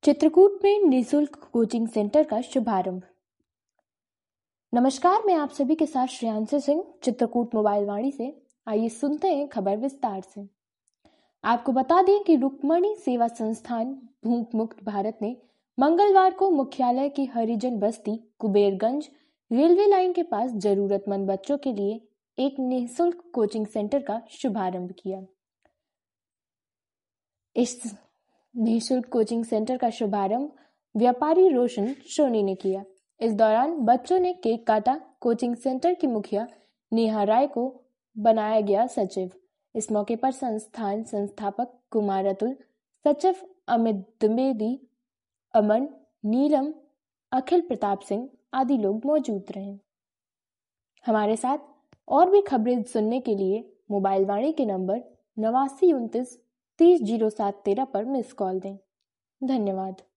चित्रकूट में निःशुल्क coaching centre का शुभारंभ। नमस्कार, मैं आप सभी के साथ श्रेयांशी सिंह, चित्रकूट मोबाइल वाणी से। आइए सुनते हैं खबर विस्तार से। आपको बता दें कि रुक्मणी सेवा संस्थान भूख मुक्त भारत ने मंगलवार को मुख्यालय की हरिजन बस्ती कुबेरगंज रेलवे लाइन के पास जरूरतमंद बच्चों के लिए एक निःशुल्क कोचिंग सेंटर का शुभारंभ किया। इस निःशुल्क कोचिंग सेंटर का शुभारंभ व्यापारी रोशन सोनी ने किया। इस दौरान बच्चों ने केक काटा। कोचिंग सेंटर की मुखिया नेहा राय को बनाया गया सचिव। इस मौके पर संस्थान संस्थापक कुमार अतुल, सचिव अमित द्विवेदी, अमन, नीलम, अखिल प्रताप सिंह आदि लोग मौजूद रहे। हमारे साथ और भी खबरें सुनने के लिए मोबाइल वाणी के नंबर 8929 300713 पर मिस कॉल दें। धन्यवाद।